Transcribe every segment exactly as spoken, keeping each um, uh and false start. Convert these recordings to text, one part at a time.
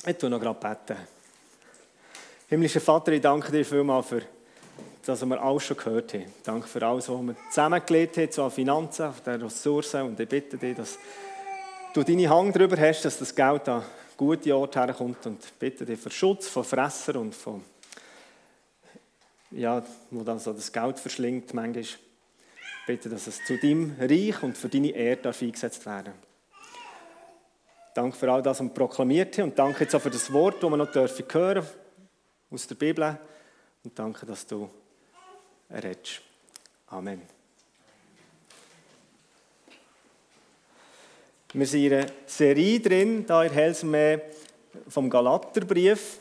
Ich tue noch gerade beten. Himmlischer Vater, ich danke dir vielmals für das, was wir alles schon gehört haben. Danke für alles, was wir zusammengelegt haben, so an Finanzen, an den Ressourcen. Und ich bitte dich, dass du deine Hand darüber hast, dass das Geld an gute Orte herkommt. Und ich bitte dich für Schutz von Fressern und von, ja, wo dann so das Geld verschlingt manchmal. Ich bitte, dass es zu deinem Reich und für deine Ehre darf eingesetzt werden. Danke für all das, was wir proklamiert haben. Und danke jetzt auch für das Wort, das wir noch hören dürfen aus der Bibel. Und danke, dass du redest. Amen. Wir sind in einer Serie drin, hier in Helsme vom Galaterbrief.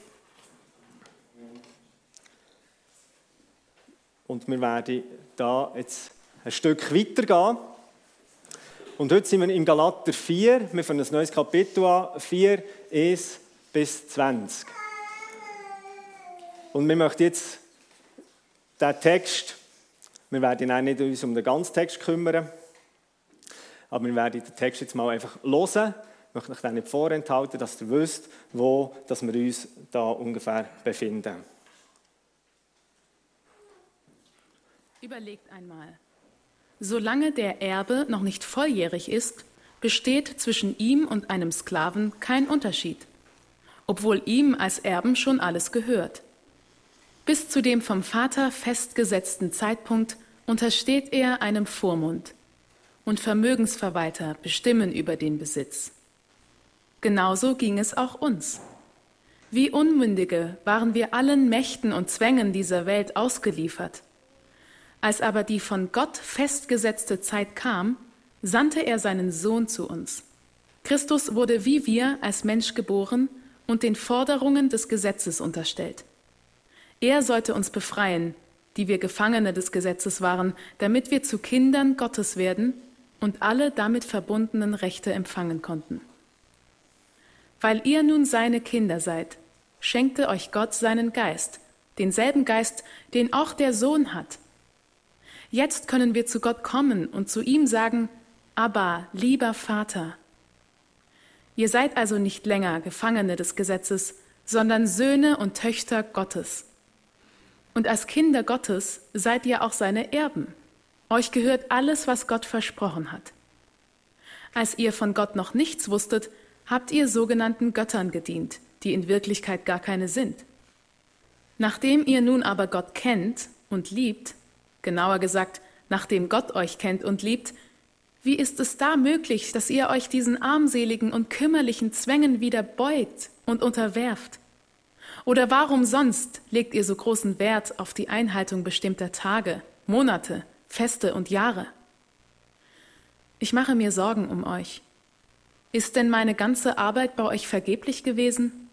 Und wir werden da jetzt ein Stück weitergehen. Und heute sind wir in Galater vier. Wir fangen ein neues Kapitel an, vier, eins bis zwanzig. Und wir möchten jetzt diesen Text, wir werden uns nicht uns um den ganzen Text kümmern, aber wir werden den Text jetzt mal einfach hören. Ich möchte euch dann nicht vorenthalten, dass ihr wisst, wo dass wir uns da ungefähr befinden. Überlegt einmal. Solange der Erbe noch nicht volljährig ist, besteht zwischen ihm und einem Sklaven kein Unterschied, obwohl ihm als Erben schon alles gehört. Bis zu dem vom Vater festgesetzten Zeitpunkt untersteht er einem Vormund, und Vermögensverwalter bestimmen über den Besitz. Genauso ging es auch uns. Wie Unmündige waren wir allen Mächten und Zwängen dieser Welt ausgeliefert. Als aber die von Gott festgesetzte Zeit kam, sandte er seinen Sohn zu uns. Christus wurde wie wir als Mensch geboren und den Forderungen des Gesetzes unterstellt. Er sollte uns befreien, die wir Gefangene des Gesetzes waren, damit wir zu Kindern Gottes werden und alle damit verbundenen Rechte empfangen konnten. Weil ihr nun seine Kinder seid, schenkte euch Gott seinen Geist, denselben Geist, den auch der Sohn hat. Jetzt können wir zu Gott kommen und zu ihm sagen, Abba, lieber Vater. Ihr seid also nicht länger Gefangene des Gesetzes, sondern Söhne und Töchter Gottes. Und als Kinder Gottes seid ihr auch seine Erben. Euch gehört alles, was Gott versprochen hat. Als ihr von Gott noch nichts wusstet, habt ihr sogenannten Göttern gedient, die in Wirklichkeit gar keine sind. Nachdem ihr nun aber Gott kennt und liebt, genauer gesagt, nachdem Gott euch kennt und liebt, wie ist es da möglich, dass ihr euch diesen armseligen und kümmerlichen Zwängen wieder beugt und unterwerft? Oder warum sonst legt ihr so großen Wert auf die Einhaltung bestimmter Tage, Monate, Feste und Jahre? Ich mache mir Sorgen um euch. Ist denn meine ganze Arbeit bei euch vergeblich gewesen?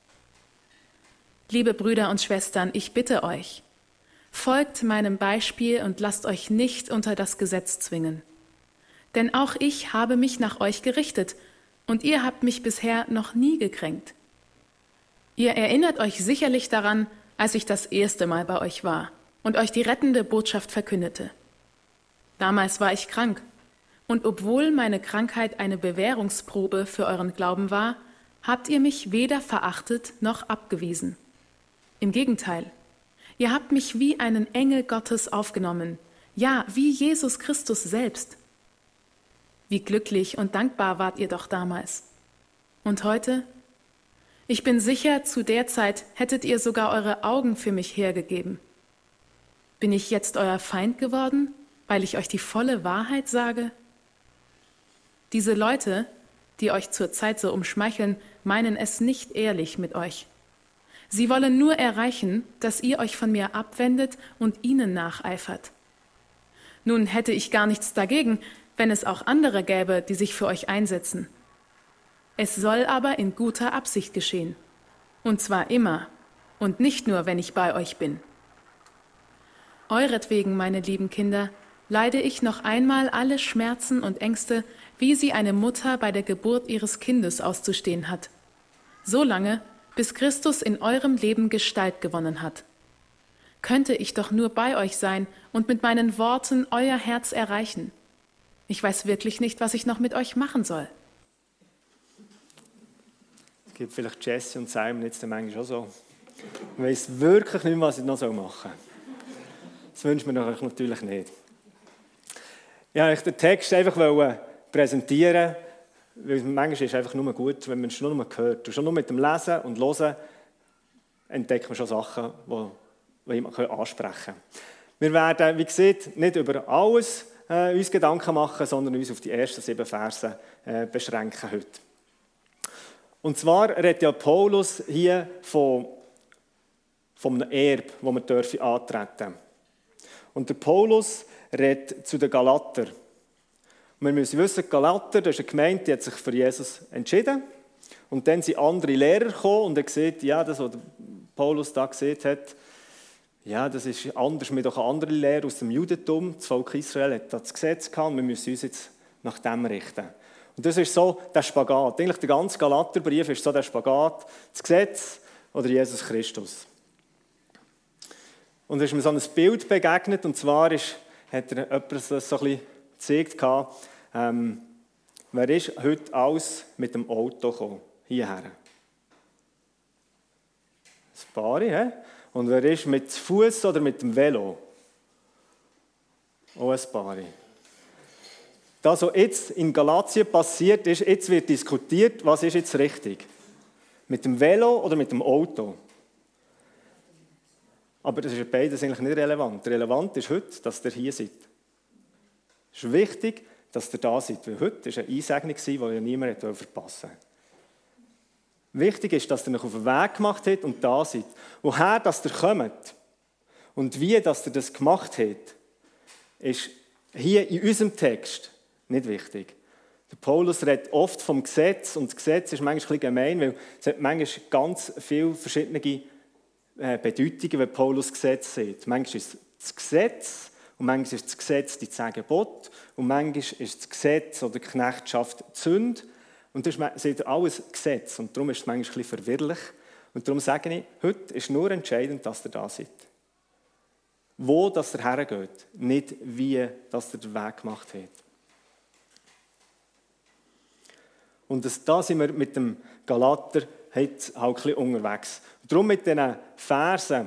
Liebe Brüder und Schwestern, ich bitte euch, folgt meinem Beispiel und lasst euch nicht unter das Gesetz zwingen. Denn auch ich habe mich nach euch gerichtet und ihr habt mich bisher noch nie gekränkt. Ihr erinnert euch sicherlich daran, als ich das erste Mal bei euch war und euch die rettende Botschaft verkündete. Damals war ich krank und obwohl meine Krankheit eine Bewährungsprobe für euren Glauben war, habt ihr mich weder verachtet noch abgewiesen. Im Gegenteil, ihr habt mich wie einen Engel Gottes aufgenommen, ja, wie Jesus Christus selbst. Wie glücklich und dankbar wart ihr doch damals. Und heute? Ich bin sicher, zu der Zeit hättet ihr sogar eure Augen für mich hergegeben. Bin ich jetzt euer Feind geworden, weil ich euch die volle Wahrheit sage? Diese Leute, die euch zurzeit so umschmeicheln, meinen es nicht ehrlich mit euch. Sie wollen nur erreichen, dass ihr euch von mir abwendet und ihnen nacheifert. Nun hätte ich gar nichts dagegen, wenn es auch andere gäbe, die sich für euch einsetzen. Es soll aber in guter Absicht geschehen. Und zwar immer und nicht nur, wenn ich bei euch bin. Euretwegen, meine lieben Kinder, leide ich noch einmal alle Schmerzen und Ängste, wie sie eine Mutter bei der Geburt ihres Kindes auszustehen hat. So lange, bis Christus in eurem Leben Gestalt gewonnen hat. Könnte ich doch nur bei euch sein und mit meinen Worten euer Herz erreichen. Ich weiß wirklich nicht, was ich noch mit euch machen soll. Es gibt vielleicht Jesse und Simon jetzt manchmal auch so. Ich weiss wirklich nicht mehr, was ich noch machen soll. Das wünscht man euch natürlich nicht. Ich wollte den Text einfach präsentieren, weil manchmal ist es einfach nur gut, wenn man es nur hört. Und schon nur mit dem Lesen und Hören entdeckt man schon Sachen, die wir ansprechen können. Wir werden, wie gesagt, nicht über alles äh, uns Gedanken machen, sondern uns auf die ersten sieben Verse äh, beschränken heute. Und zwar redet ja Paulus hier von, von einem Erbe, das wir dürfen antreten. Und der Paulus redet zu den Galatern. Und wir müssen wissen, Galater, das ist eine Gemeinde, die hat sich für Jesus entschieden. Und dann sind andere Lehrer gekommen und er sieht, ja, das, was Paulus da gesehen hat, ja, das ist anders mit auch anderen Lehren aus dem Judentum. Das Volk Israel hat das Gesetz gehabt und wir müssen uns jetzt nach dem richten. Und das ist so der Spagat. Eigentlich der ganze Galaterbrief ist so der Spagat, das Gesetz oder Jesus Christus. Und es ist mir so ein Bild begegnet, und zwar ist, hat er jemand das so ein bisschen gezeigt, ähm, wer ist heute alles mit dem Auto gekommen, hierher? Ein paar, he? Und wer ist mit dem Fuß oder mit dem Velo? Auch ein paar. Das, was jetzt in Galatien passiert ist, jetzt wird diskutiert, was ist jetzt richtig? Mit dem Velo oder mit dem Auto? Aber das ist beides eigentlich nicht relevant. Relevant ist heute, dass ihr hier seid. Es ist wichtig, dass ihr da seid, weil heute war eine Einsegnung, die ja niemand verpassen wollte. Wichtig ist, dass ihr euch auf den Weg gemacht habt und da seid. Woher dass ihr kommt und wie dass ihr das gemacht habt, ist hier in unserem Text nicht wichtig. Der Paulus redet oft vom Gesetz und das Gesetz ist manchmal ein bisschen gemein, weil es hat manchmal ganz viele verschiedene Bedeutungen, wenn Paulus Gesetz sieht. Manchmal ist es das Gesetz und manchmal ist das Gesetz die zehn Gebote und manchmal ist das Gesetz oder die Knechtschaft die Sünde. Und das ist alles Gesetz und darum ist es manchmal ein bisschen verwirrlich. Und darum sage ich, heute ist nur entscheidend, dass ihr da seid. Wo dass ihr hergeht, nicht wie dass ihr den Weg gemacht habt. Und das, da sind wir mit dem Galater halt ein bisschen unterwegs. Und darum mit diesen Versen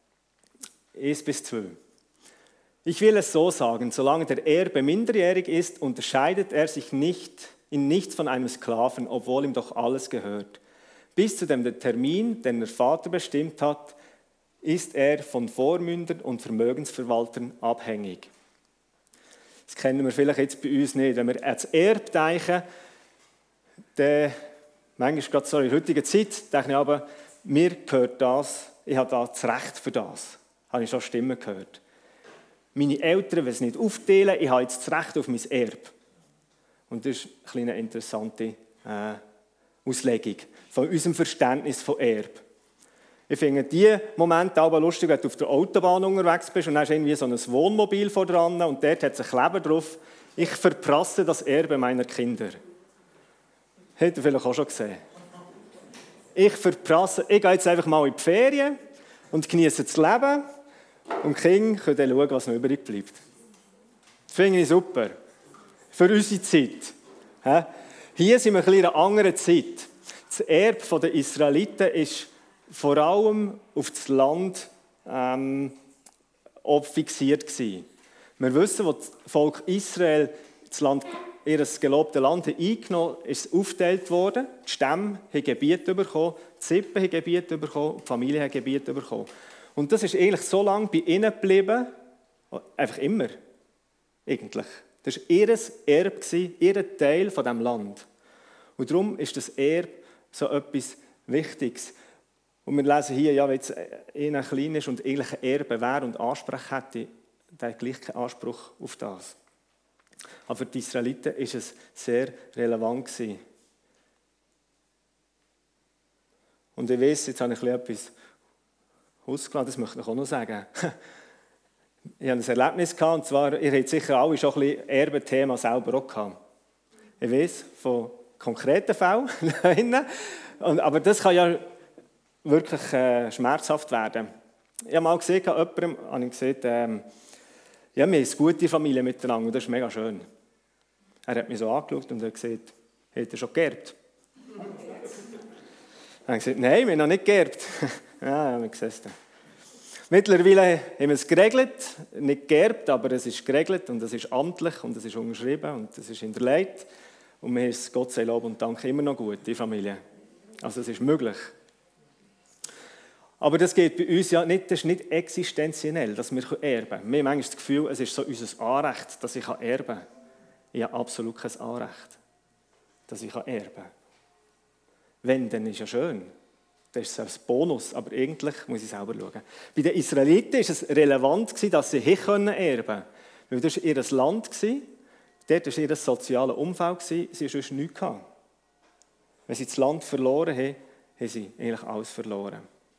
eins bis zwei. Ich will es so sagen, solange der Erbe minderjährig ist, unterscheidet er sich nicht in nichts von einem Sklaven, obwohl ihm doch alles gehört. Bis zu dem Termin, den der Vater bestimmt hat, ist er von Vormündern und Vermögensverwaltern abhängig. Das kennen wir vielleicht jetzt bei uns nicht. Wenn wir ans Erbe denken, dann, manchmal gerade so in der heutigen Zeit, denke ich aber, mir gehört das, ich habe da das Recht für das. Habe ich schon Stimmen gehört. Meine Eltern wollen es nicht aufteilen, ich habe jetzt das Recht auf mein Erbe. Und das ist eine kleine interessante äh, Auslegung von unserem Verständnis von Erbe. Ich finde die Momente auch lustig, wenn du auf der Autobahn unterwegs bist und dann hast irgendwie so ein Wohnmobil vor dran und dort hat es einen Kleber drauf. Ich verprasse das Erbe meiner Kinder. Habt ihr vielleicht auch schon gesehen? Ich verprasse, ich gehe jetzt einfach mal in die Ferien und genieße das Leben und die Kinder können dann schauen, was noch übrig bleibt. Das finde ich super. Für unsere Zeit. Hier sind wir ein bisschen in einer anderen Zeit. Das Erbe der Israeliten ist vor allem auf das Land ähm, fixiert gewesen. Wir wissen, als das Volk Israel das Land, ihr gelobtes Land eingenommen hat, ist es aufgeteilt worden. Die Stämme haben Gebiete bekommen, die Sippen haben Gebiete bekommen, die Familien haben Gebiete bekommen. Und das ist eigentlich so lange bei ihnen geblieben, einfach immer, eigentlich. Das war ihr Erbe, ihr Teil von diesem Land. Und darum ist das Erbe so etwas Wichtiges. Und wir lesen hier, ja, wenn jetzt einer klein ist und eigentlich ein Erbe wäre und Anspruch hätte, der hat gleich keinen Anspruch auf das. Aber für die Israeliten war es sehr relevant gewesen. Und ich weiss, jetzt habe ich etwas ausgelassen, das möchte ich auch noch sagen. Ich hatte ein Erlebnis, und zwar, ihr habt sicher alle schon ein bisschen Erbethema selber auch gehabt. Ich weiss von konkreten Fällen, aber das kann ja wirklich äh, schmerzhaft werden. Ich habe mal gesehen, jemandem habe ich gesagt, ähm, ja, wir haben eine gute Familie miteinander und das ist mega schön. Er hat mich so angeschaut und hat gesagt, hat er schon geerbt? Dann haben sie gesagt, nein, wir haben noch nicht geerbt. Ja, wir sehen es dann. Mittlerweile haben wir es geregelt, nicht geerbt, aber es ist geregelt und es ist amtlich und es ist unterschrieben und es ist hinterlegt. Und mir ist Gott sei Lob und Dank immer noch gut, die Familie. Also es ist möglich. Aber das geht bei uns ja nicht, das ist nicht existenziell, dass wir erben können. Wir haben manchmal das Gefühl, es ist so unser Anrecht, dass ich erben kann. Ich habe absolut kein Anrecht, dass ich erben kann. Wenn, dann ist ja schön. Das ist ein Bonus, aber eigentlich muss ich selber schauen. Bei den Israeliten war es relevant, dass sie hier erben konnten. Weil das war ihr Land, dort war ihr soziales Umfeld, sie hatten sonst nichts. Wenn sie das Land verloren haben, haben sie eigentlich alles verloren.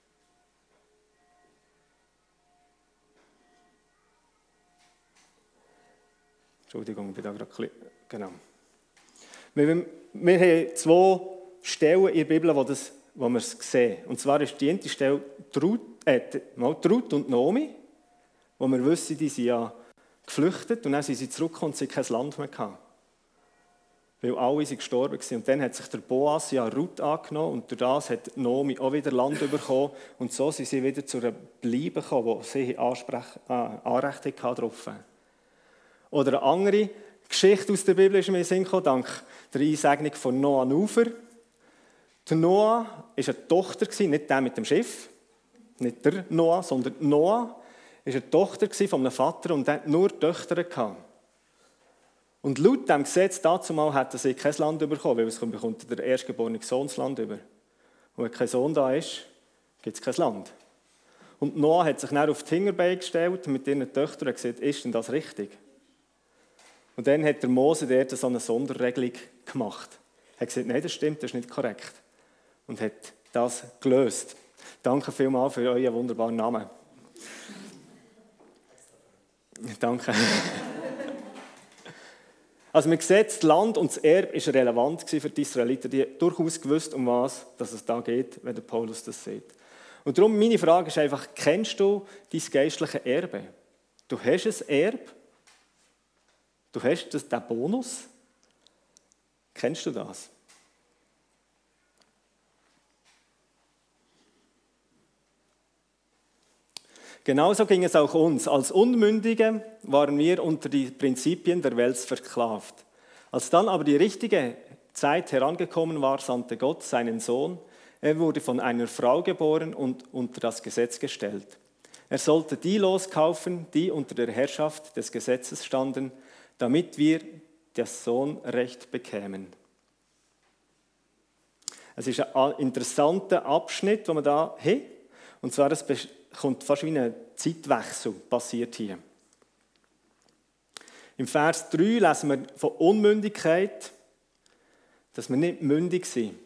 Entschuldigung, ich bin da gerade ein bisschen... Genau. Wir, wir haben zwei Stellen in der Bibel, wo, das, wo wir es sehen. Und zwar ist die eine Stelle Ruth, äh, Ruth und Naomi, wo wir wissen, die sind ja geflüchtet und dann sind sie zurückgekommen und sie hatten kein Land mehr gehabt. Weil alle sind gestorben waren. Und dann hat sich der Boas ja Ruth angenommen und durch das hat Naomi auch wieder Land bekommen. Und so sind sie wieder zu einer Bleibe gekommen, wo sie Ansprech, äh, Anrecht hatten darauf. Oder eine andere Geschichte aus der Bibel ist mir in den Sinn gekommen, dank der Einsegnung von Noah Nufer. Der Noah war eine Tochter, nicht der mit dem Schiff, nicht der Noah, sondern Noah war eine Tochter von einem Vater und der hatte nur Töchter gehabt. Und laut dem Gesetz dazumal hätten sie kein Land bekommen, weil es bekommt der erstgeborene Sohn das Land über. Und wenn kein Sohn da ist, gibt es kein Land. Und Noah hat sich dann auf die Hinterbeine gestellt mit ihren Töchtern und gesagt, ist denn das richtig? Und dann hat der Mose dort so eine Sonderregelung gemacht. Er hat gesagt, nein, das stimmt, das ist nicht korrekt. Und hat das gelöst. Danke vielmals für euren wunderbaren Namen. Danke. Also man sieht, das Land und das Erbe war relevant für die Israeliten. Die haben durchaus gewusst, um was dass es da geht, wenn der Paulus das sieht. Und darum, meine Frage ist einfach, kennst du dein geistliche Erbe? Du hast ein Erbe. Du hast das, den Bonus. Kennst du das? Genauso ging es auch uns. Als Unmündige waren wir unter die Prinzipien der Welt versklavt. Als dann aber die richtige Zeit herangekommen war, sandte Gott seinen Sohn. Er wurde von einer Frau geboren und unter das Gesetz gestellt. Er sollte die loskaufen, die unter der Herrschaft des Gesetzes standen, damit wir das Sohnrecht bekämen. Es ist ein interessanter Abschnitt, den wir da haben. Und zwar, es kommt fast wie ein Zeitwechsel passiert hier. Im Vers drei lesen wir von Unmündigkeit, dass wir nicht mündig sind.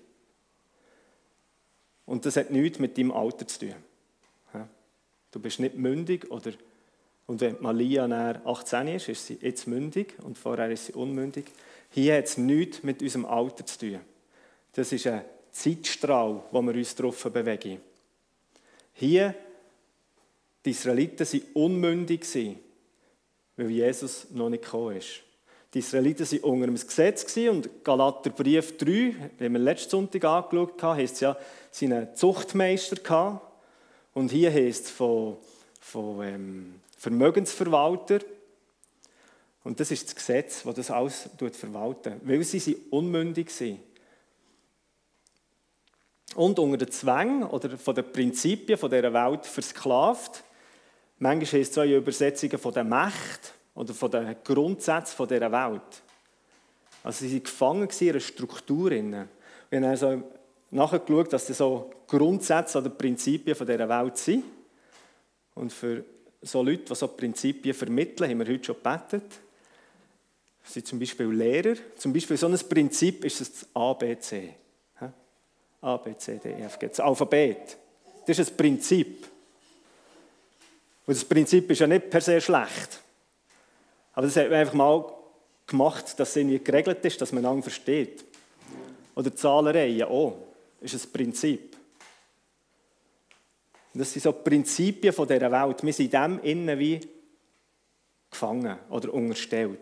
Und das hat nichts mit deinem Alter zu tun. Du bist nicht mündig oder und wenn Malia nach achtzehn ist, ist sie jetzt mündig und vorher ist sie unmündig. Hier hat es nichts mit unserem Alter zu tun. Das ist ein Zeitstrahl, wo wir uns darauf bewegen. Hier, die Israeliten waren unmündig, weil Jesus noch nicht gekommen ist. Die Israeliten waren unter dem Gesetz und Galaterbrief drei, den wir letzten Sonntag angeschaut haben, heisst es ja, sie hatten einen Zuchtmeister. Und hier heisst es von, von ähm, Vermögensverwalter. Und das ist das Gesetz, das das alles verwaltet, weil sie unmündig sind. Und unter den Zwängen oder von den Prinzipien dieser Welt versklavt. Manchmal heisst es so in Übersetzungen von der Macht oder von den Grundsätzen dieser Welt. Also sie waren gefangen in einer Struktur. Wir haben also nachgeschaut, dass das so Grundsätze oder Prinzipien dieser Welt sind. Und für so Leute, die so Prinzipien vermitteln, haben wir heute schon gebetet. Das sind zum Beispiel Lehrer. Zum Beispiel so ein Prinzip ist das A B C. A, B, C, D, E, F, G. Das Alphabet. Das ist ein Prinzip. Und das Prinzip ist ja nicht per se schlecht. Aber das hat man einfach mal gemacht, dass es irgendwie geregelt ist, dass man einander versteht. Oder Zahlereien auch. Das ist ein Prinzip. Und das sind so Prinzipien von dieser Welt. Wir sind dem innen wie gefangen oder unterstellt.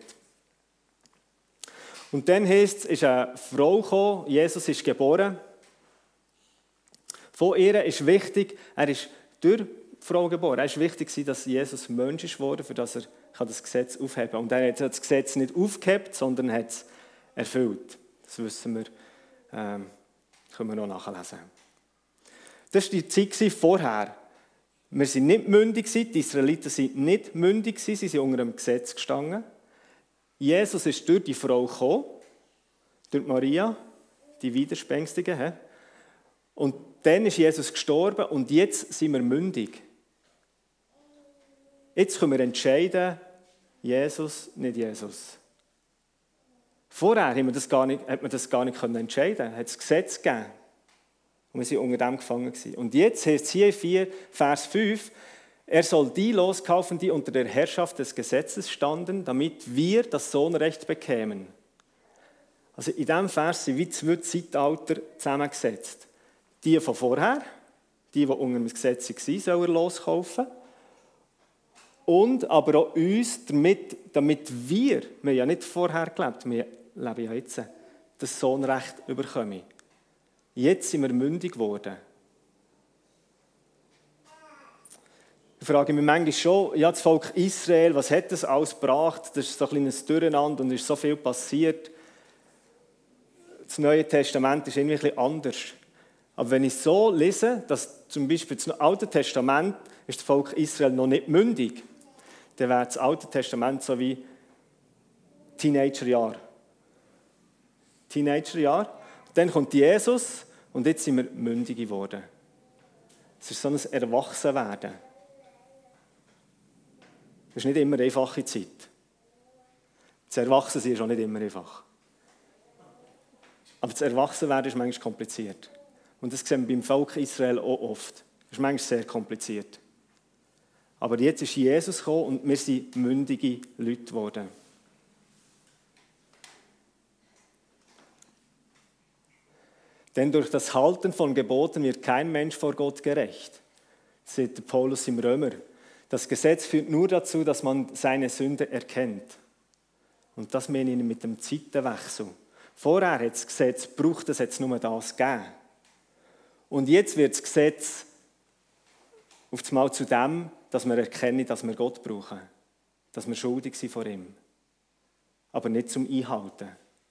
Und dann heisst es, ist eine Frau gekommen, Jesus ist geboren. Von ihr ist wichtig, er ist durch die Frau geboren. Es war wichtig, dass Jesus Mensch ist geworden, für das er das Gesetz aufheben kann. Und er hat das Gesetz nicht aufgehebt, sondern hat es erfüllt. Das wissen wir, ähm, können wir noch nachlesen. Das war die Zeit vorher. Wir waren nicht mündig, die Israeliten waren nicht mündig, sie sind unter dem Gesetz gestanden. Jesus ist durch die Frau gekommen, durch Maria, die Widerspenstige. Und dann ist Jesus gestorben und jetzt sind wir mündig. Jetzt können wir entscheiden, Jesus, nicht Jesus. Vorher haben wir das gar nicht, hat man das gar nicht entscheiden können. Es hat das Gesetz gegeben. Und wir waren unter dem gefangen. Und jetzt heißt es hier vier, Vers fünf, er soll die loskaufen, die unter der Herrschaft des Gesetzes standen, damit wir das Sohnrecht bekämen. Also in diesem Vers sind wie zwei Zeitalter zusammengesetzt. Die von vorher, die, die unter dem Gesetz waren, sollen er loskaufen. Und aber auch uns, damit, damit wir, wir haben ja nicht vorher gelebt, wir leben ja jetzt, das Sohnrecht bekommen. Jetzt sind wir mündig geworden. Ich frage mich manchmal schon, ja, das Volk Israel, was hat das alles gebracht? Das ist so ein kleines Durcheinander und es ist so viel passiert. Das Neue Testament ist irgendwie ein bisschen anders. Aber wenn ich so lese, dass zum Beispiel das Alte Testament ist das Volk Israel noch nicht mündig, dann wäre das Alte Testament so wie Teenagerjahr. Teenagerjahr. Dann kommt Jesus und jetzt sind wir mündig geworden. Es ist so ein Erwachsenwerden. Das ist nicht immer eine einfache Zeit. Das Erwachsensein ist auch nicht immer einfach. Aber das Erwachsenwerden ist manchmal kompliziert. Und das sehen wir beim Volk Israel auch oft. Das ist manchmal sehr kompliziert. Aber jetzt ist Jesus gekommen und wir sind mündige Leute geworden. Denn durch das Halten von Geboten wird kein Mensch vor Gott gerecht, sagt Paulus im Römer. Das Gesetz führt nur dazu, dass man seine Sünde erkennt. Und das meine ich mit dem Zeitenwechsel. Vorher hat das Gesetz gebraucht, es hat nur das gegeben. Und jetzt wird das Gesetz auf einmal zu dem, dass wir erkennen, dass wir Gott brauchen. Dass wir schuldig sind vor ihm. Aber nicht zum Einhalten.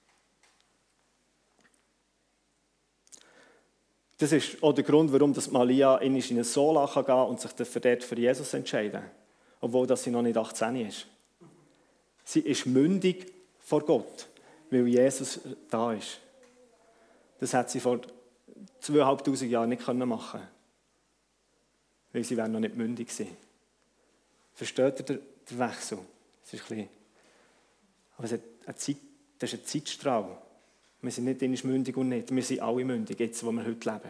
Das ist auch der Grund, warum Malia in eine Sola gehen kann und sich dort für Jesus entscheiden kann. Obwohl sie noch nicht achtzehn ist. Sie ist mündig vor Gott, weil Jesus da ist. Das hat sie vor zweitausendfünfhundert Jahren nicht machen können. Weil sie noch nicht mündig gewesen. Versteht ihr den Wechsel? Das ist ein bisschen, aber es hat eine Zeit, das ist ein Zeitstrahl. Wir sind nicht einmal mündig und nicht. Wir sind alle mündig, jetzt, wo wir heute leben.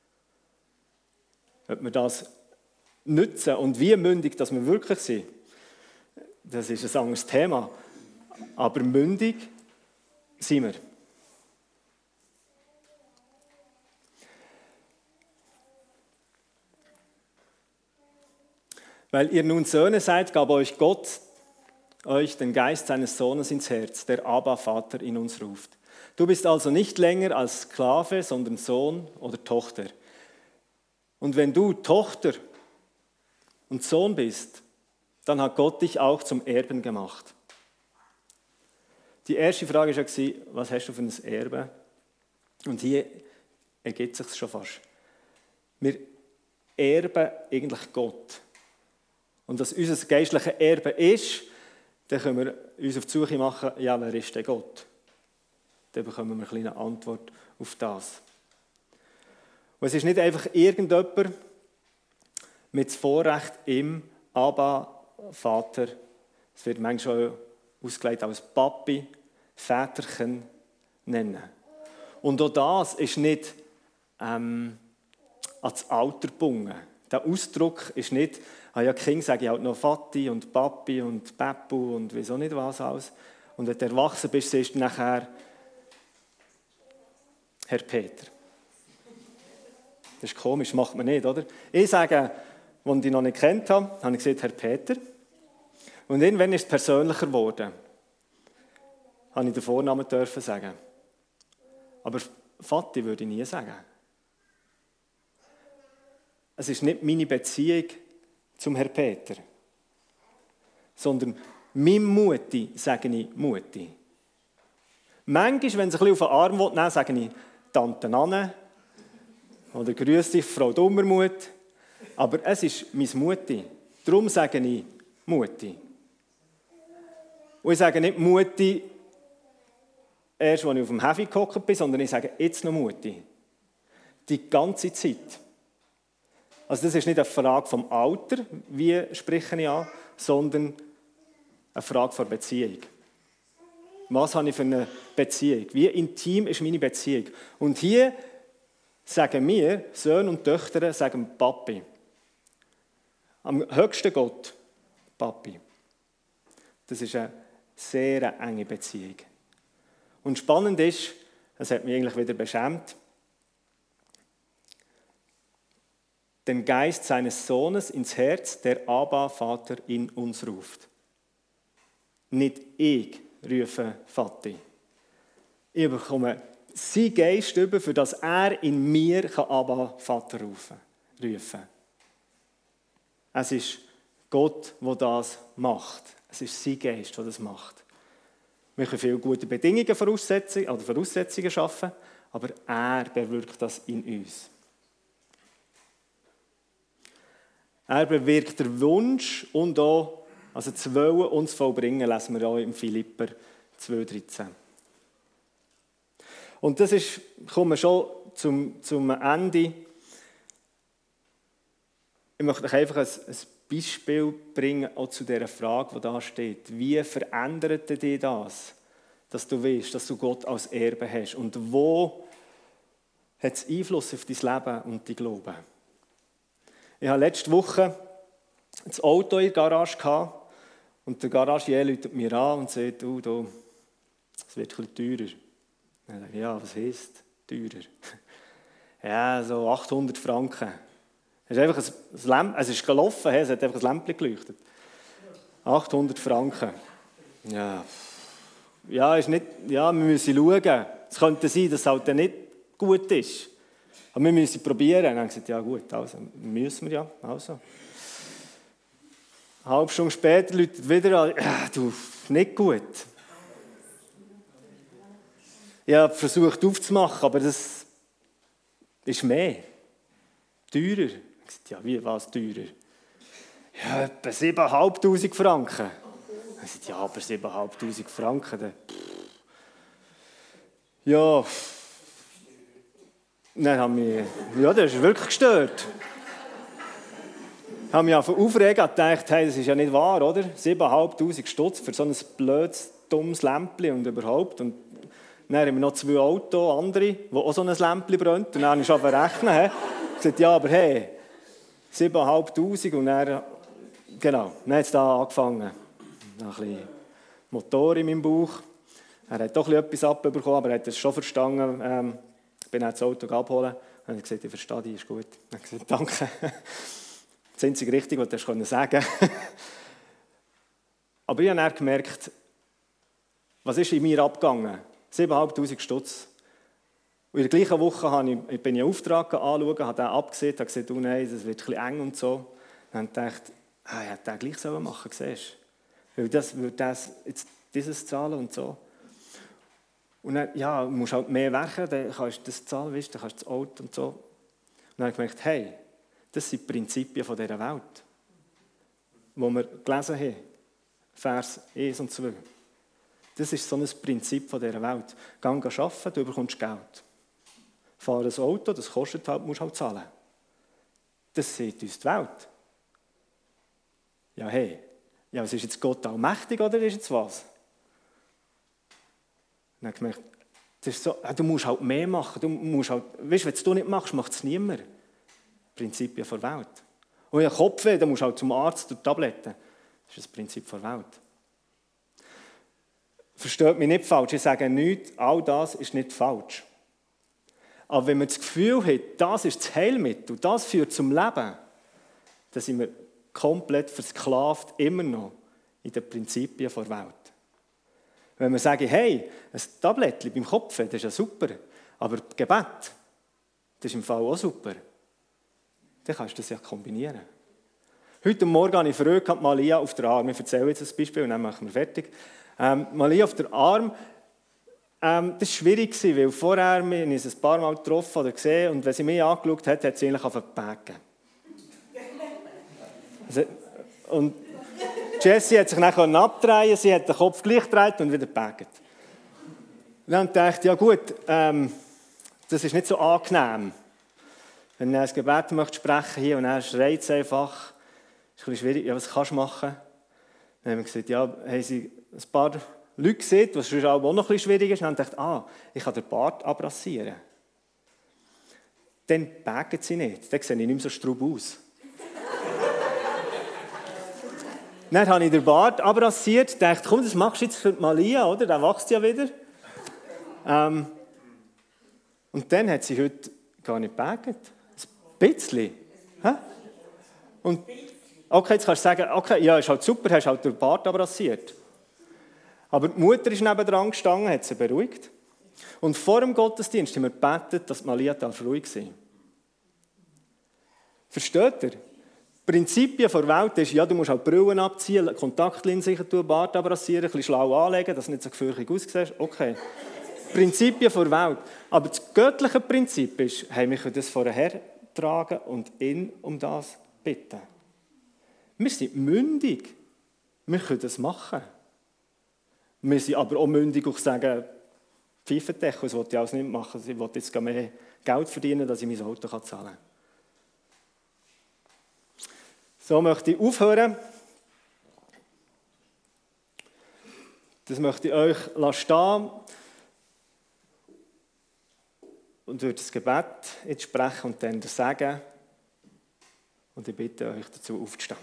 Ob wir das nutzen und wie mündig dass wir wirklich sind, das ist ein anderes Thema. Aber mündig sind wir. Weil ihr nun Söhne seid, gab euch Gott euch den Geist seines Sohnes ins Herz, der Abba, Vater, in uns ruft. Du bist also nicht länger als Sklave, sondern Sohn oder Tochter. Und wenn du Tochter und Sohn bist, dann hat Gott dich auch zum Erben gemacht. Die erste Frage war, was hast du für ein Erbe? Und hier ergibt es sich schon fast. Wir erben eigentlich Gott. Und was unser geistliches Erbe ist, dann können wir uns auf die Suche machen, ja, wer ist denn Gott? Dann bekommen wir eine kleine Antwort auf das. Und es ist nicht einfach irgendjemand mit dem Vorrecht im Abba, Vater, es wird manchmal ausgelegt als Papi, Väterchen nennen. Und auch das ist nicht ähm, ans Alter gebunden. Der Ausdruck ist nicht, ah ja, Kinder sage ich halt noch Vati und Papi und Peppu und wieso nicht was alles. Und wenn du erwachsen bist, siehst du nachher Herr Peter. Das ist komisch, macht man nicht, oder? Ich sage, als ich ihn noch nicht kennt habe, habe ich gesagt, Herr Peter. Und irgendwann ist es persönlicher geworden. Habe ich den Vornamen dürfen sagen. Aber Vati würde ich nie sagen. es ist nicht meine Beziehung zum Herrn Peter, sondern mein Mutti sage ich Mutti. Manchmal, wenn sie ein bisschen auf den Arm nehmen will, sage ich Tante Anne oder grüß dich, Frau Dummermuth. Aber es ist meine Mutti. Darum sage ich Mutti. Und ich sage nicht Mutti, erst als ich auf dem Heavy gehockt bin, sondern ich sage jetzt noch Mutti. Die ganze Zeit. Also das ist nicht eine Frage vom Alter, wie spreche ich an, sondern eine Frage von Beziehung. Was habe ich für eine Beziehung? Wie intim ist meine Beziehung? Und hier sagen wir, Söhne und Töchter, sagen Papi. Am höchsten Gott, Papi. Das ist eine sehr enge Beziehung. Und spannend ist, das hat mich eigentlich wieder beschämt, den Geist seines Sohnes ins Herz, der Abba, Vater, in uns ruft. Nicht ich rufe Vati. Ich bekomme seinen Geist über, für dass er in mir Abba, Vater rufen kann. Es ist Gott, der das macht. Es ist sein Geist, der das macht. Wir können viele gute Bedingungen, Voraussetzungen, oder Voraussetzungen schaffen, aber er bewirkt das in uns. Er bewirkt den Wunsch und auch, also das Wollen uns vollbringen, lesen wir auch im Philipper zwei dreizehn. Und das ist, kommen wir schon zum, zum Ende. Ich möchte euch einfach ein, ein Beispiel bringen, auch zu dieser Frage, die da steht. Wie verändert dich das, dass du weißt, dass du Gott als Erbe hast? Und wo hat es Einfluss auf dein Leben und dein Glauben? Ich hatte letzte Woche das Auto in der Garage gehabt, und der Garagier ruft mir an und sagt, du, du, es wird ein bisschen teurer. Dann sage ich, ja, was heisst teurer? Ja, so achthundert Franken. Es ist einfach ein Lämp- es ist gelaufen, es hat einfach ein Lämpchen geleuchtet. achthundert Franken. Ja, ja, ist nicht, ja, wir müssen schauen. Es könnte sein, dass es halt nicht gut ist. Aber wir müssen probieren. Und dann habe ich gesagt, ja gut, also müssen wir ja. Also. Eine halbe Stunde später läutet wieder an, ja, du, nicht gut. Ich habe versucht aufzumachen, aber das ist mehr. Teurer. Ich habe gesagt, ja, wie, was teurer? Ja, etwa siebentausendfünfhundert Franken. Ich habe gesagt, ja, aber siebentausendfünfhundert Franken. Dann. Ja, dann haben wir, ja, das ist wirklich gestört. Ich habe mich einfach aufregen und gedacht, hey, das ist ja nicht wahr, oder? siebentausendfünfhundert Stutz für so ein blödes, dummes Lämpchen und überhaupt. Und dann haben wir noch zwei Autos, andere, die auch so ein Lämpchen brennen. Und dann habe ich schon verrechnet. Ich gesagt, ja, aber hey, siebentausendfünfhundert und dann, genau, dann hat es da angefangen. Ein bisschen Motor in meinem Bauch. Er hat doch etwas abbekommen, aber er hat es schon verstanden. Ähm, ich bin dann das Auto abholen. Dann habe ich gesagt, ich verstehe dich, ist gut. Dann habe ich gesagt, danke. Das einzige Richtige, was du sagen konntest. Aber ich habe dann gemerkt, was ist in mir abgegangen? siebentausendfünfhundert Stutz. Und in der gleichen Woche habe ich, bin ich einen Auftrag anschauen, habe den abgesehen, habe gesagt, oh nein, das wird ein bisschen eng und so. Dann habe ich gedacht, ah, ich hätte den gleich machen sollen, siehst du? Weil das würde das jetzt dieses zahlen und so. Und dann, ja, du musst halt mehr werken, dann kannst du das zahlen, weißt, dann kannst du das Auto und so. Und dann habe ich gemerkt, hey, das sind die Prinzipien dieser Welt, die wir gelesen haben. Vers eins und zwei. Das ist so ein Prinzip dieser Welt. Geh arbeiten, du bekommst Geld. Fahr ein Auto, das kostet halt, musst halt zahlen. Das sieht uns die Welt. Ja, hey, ja, was ist jetzt Gott allmächtig oder ist jetzt was? Dann habe ich gemerkt, das ist so, du musst halt mehr machen. Du musst halt, weißt, wenn du es nicht machst, macht es niemand. Prinzipien der Welt. Und wenn du Kopfweh, dann musst du halt zum Arzt und Tabletten. Das ist das Prinzip der Welt. Versteht mich nicht falsch, ich sage nichts, all das ist nicht falsch. Aber wenn man das Gefühl hat, das ist das Heilmittel, das führt zum Leben, dann sind wir komplett versklavt, immer noch in den Prinzipien der Welt. Wenn wir sagen, hey, ein Tablettchen beim Kopf, das ist ja super, aber Gebet, das ist im Fall auch super. dann kannst du das ja kombinieren. Heute Morgen habe ich früh Malia auf der Arm. Ich erzähle jetzt ein Beispiel und dann machen wir fertig. Ähm, Malia auf der Arm, ähm, das war schwierig, weil vorher wir uns ein paar Mal getroffen oder gesehen und wenn sie mich angeschaut hat, hat sie eigentlich angefangen zu packen. Also, und Jessie hat sich dann abdrehen, sie hat den Kopf gleich gedreht und wieder gepackt. Dann dachte ich, ja gut, ähm, das ist nicht so angenehm. Wenn er ein Gebet möchte sprechen hier und er schreit es einfach, ist ein bisschen schwierig, ja, was kannst du machen? Dann haben wir gesagt, ja, haben sie ein paar Leute gesehen, was sonst auch noch ein bisschen schwierig ist. Und dann dachte ich, ah, ich kann den Bart abrasieren. Dann packen sie nicht, dann sehe ich nicht mehr so straub aus. Dann habe ich den Bart abrasiert und dachte, komm, das machst du jetzt für die Malia, oder? Der wächst ja wieder. Ähm, und dann hat sie heute gar nicht gepackt. Ein bisschen. Hä? Und, okay, jetzt kannst du sagen, okay, ja, ist halt super, hast halt den Bart abrasiert. Aber die Mutter ist nebendran gestanden, hat sie beruhigt. Und vor dem Gottesdienst haben wir gebetet, dass Malia ruhig sein darf. Versteht ihr? Die Prinzipien der Welt ist, ja, du musst halt Brillen abziehen, Kontaktlinsen tun, Bart abrasieren, ein bisschen schlau anlegen, dass du nicht so gefürchtig aussiehst. Okay. Prinzipien der Welt. Aber das göttliche Prinzip ist, hey, wir können das vorher tragen und ihn um das bitten. Wir sind mündig. Wir können das machen. Wir sind aber auch mündig, auch sagen, Pfeifendeckel, das will ich alles nicht machen. Ich will jetzt mehr Geld verdienen, dass ich mein Auto zahlen kann. So möchte ich aufhören. Das möchte ich euch stehen und würde das Gebet jetzt sprechen und dann das sagen. Und ich bitte euch dazu aufzustehen.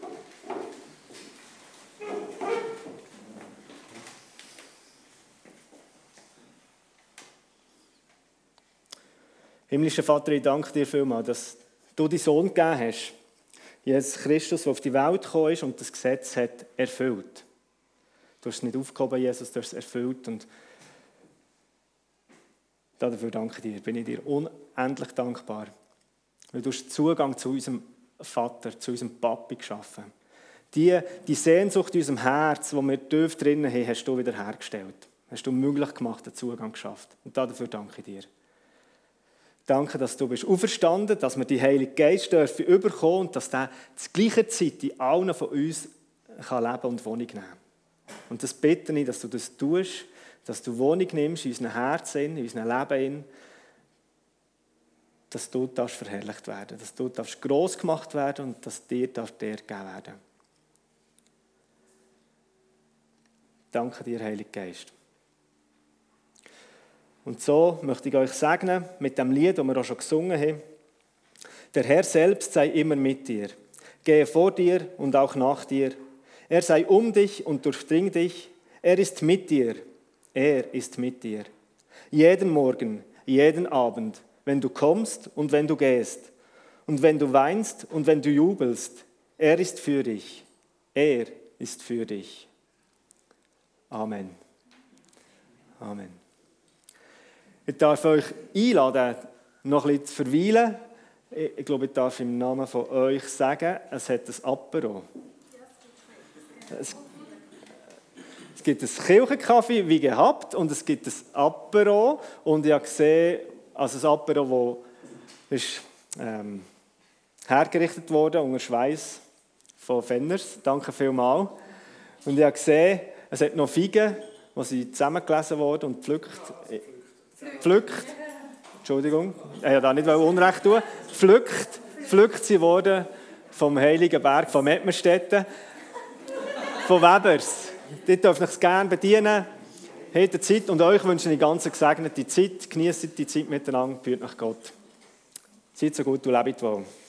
Himmlischer Vater, ich danke dir vielmals, dass du deinen Sohn gegeben hast. Jesus Christus, der auf die Welt gekommen ist und das Gesetz hat erfüllt. Du hast es nicht aufgehoben, Jesus, du hast es erfüllt. Und dafür danke ich dir. Bin ich dir unendlich dankbar. Weil du hast Zugang zu unserem Vater, zu unserem Papi geschaffen. Die, die Sehnsucht in unserem Herz, die wir tief drinnen haben, hast du wieder hergestellt. Hast du möglich gemacht, den Zugang geschafft. Und dafür danke ich dir. Danke, dass du bist auferstanden, dass wir die Heilige Geist dürfen überkommen und dass der zur gleichen Zeit in allen von uns kann leben und Wohnung nehmen kann. Und das bitte ich, dass du das tust, dass du Wohnung nimmst in unseren Herzen, in unserem Leben, dass du darfst verherrlicht werden, dass du darfst gross gemacht werden und dass dir darf der gegeben werden. Danke dir, Heiliger Geist. Und so möchte ich euch segnen, mit dem Lied, das wir auch schon gesungen haben. Der Herr selbst sei immer mit dir. Gehe vor dir und auch nach dir. Er sei um dich und durchdring dich. Er ist mit dir. Er ist mit dir. Jeden Morgen, jeden Abend, wenn du kommst und wenn du gehst. Und wenn du weinst und wenn du jubelst. Er ist für dich. Er ist für dich. Amen. Amen. Ich darf euch einladen, noch ein bisschen zu verweilen. Ich glaube, ich darf im Namen von euch sagen, es hat ein Apero. Es, es gibt ein Kirchenkaffee, wie gehabt, und es gibt ein Apero. Und ich habe gesehen, also ein Apero, das ist ähm, hergerichtet wurde unter Schweiß von Fenners. Danke vielmals. Und ich habe gesehen, es hat noch Feigen, die sind zusammengelesen wurden und gepflückt. Pflückt, Entschuldigung, ich wollte da nicht Unrecht tun, pflückt, pflückt sie wurden vom Heiligen Berg von Mettmerstetten, von Webers. Die dürft euch gerne bedienen, habt Zeit und euch wünsche ich eine ganz gesegnete Zeit, genießt die Zeit miteinander, führt nach Gott. Seid so gut und lebt wohl.